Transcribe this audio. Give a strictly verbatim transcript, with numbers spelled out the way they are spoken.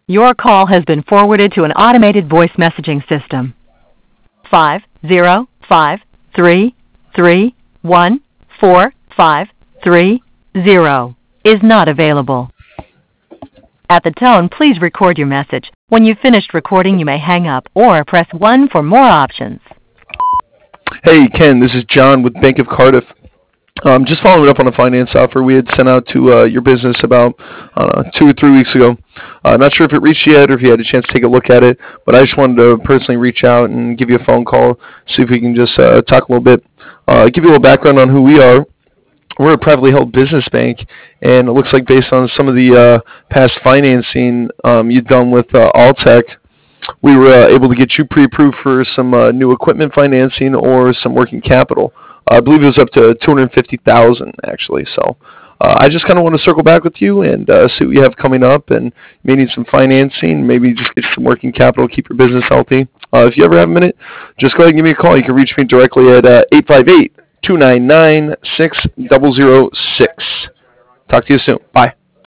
Your call has been forwarded to an automated voice messaging system. Five zero five three three one four five three zero is not available. At the tone, please record your message. When you've finished recording, you may hang up or press one for more options. Hey, Ken, this is John with Bank of Cardiff. Um, just following up on a finance offer we had sent out to uh, your business about uh, two or three weeks ago. Uh, not sure if it reached you yet or if you had a chance to take a look at it, but I just wanted to personally reach out and give you a phone call, see if we can just uh, talk a little bit, uh, give you a little background on who we are. We're a privately held business bank, and it looks like based on some of the uh, past financing um, you've done with uh, Alltech, we were uh, able to get you pre-approved for some uh, new equipment financing or some working capital. Uh, I believe it was up to two hundred fifty thousand dollars actually. So uh, I just kind of want to circle back with you and uh, see what you have coming up, and maybe need some financing, maybe just get some working capital, keep your business healthy. Uh, if you ever have a minute, just go ahead and give me a call. You can reach me directly at uh, eight five eight, two nine nine, six zero zero six. Talk to you soon. Bye.